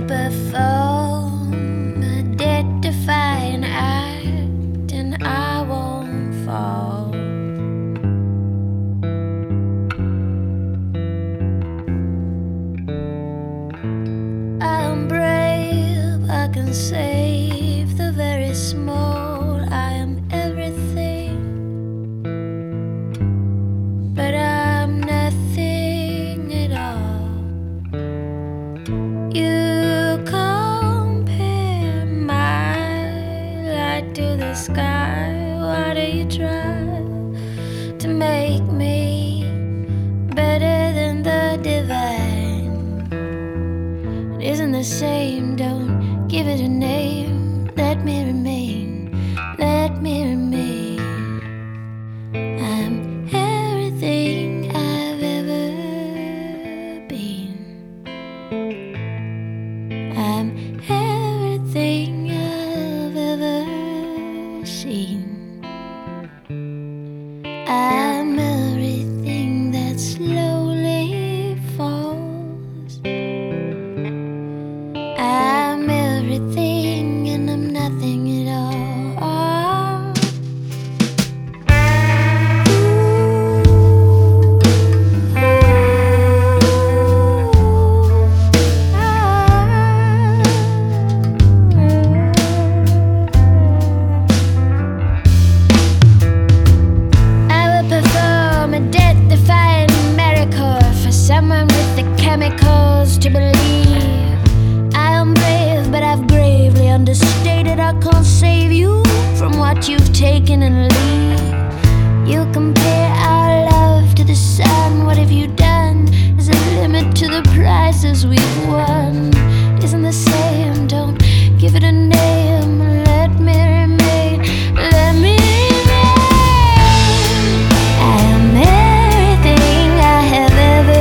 perform a death-defying act, and I won't fall. I'm brave, I can save the very small. I am everything, but I'm nothing at all. You compare my light to the sky. Why do you try to make me better than the divine? It isn't the same, don't give it a name. Let me remain, let me remain. I'm everything I've ever been. I'm everything I've ever seen. I'm everything that slowly falls. I'm everything and I'm nothing at all. Someone with the chemicals to believe I am brave, but I've gravely understated. I can't save you from what you've taken and leave. You compare our love to the sun. What have you done? There's a limit to the prizes we've won. It isn't the same, don't give it a name. Let me remain, let me remain. I am everything I have ever.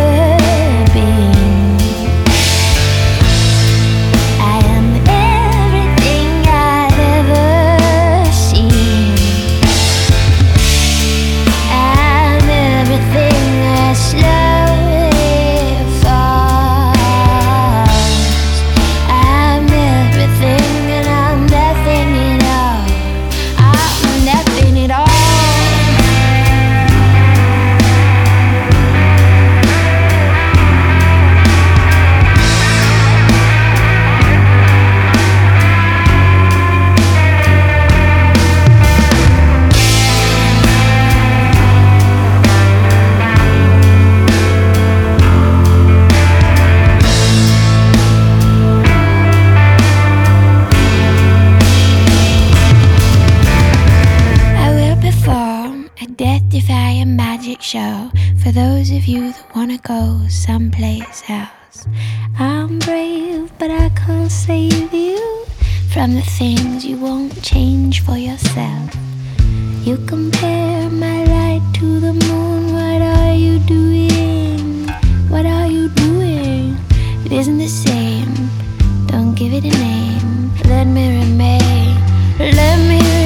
Death-defying magic show for those of you that wanna go someplace else. I'm brave, but I can't save you from the things you won't change for yourself. You compare my light to the moon. What are you doing? What are you doing? It isn't the same, don't give it a name. Let me remain, let me remain.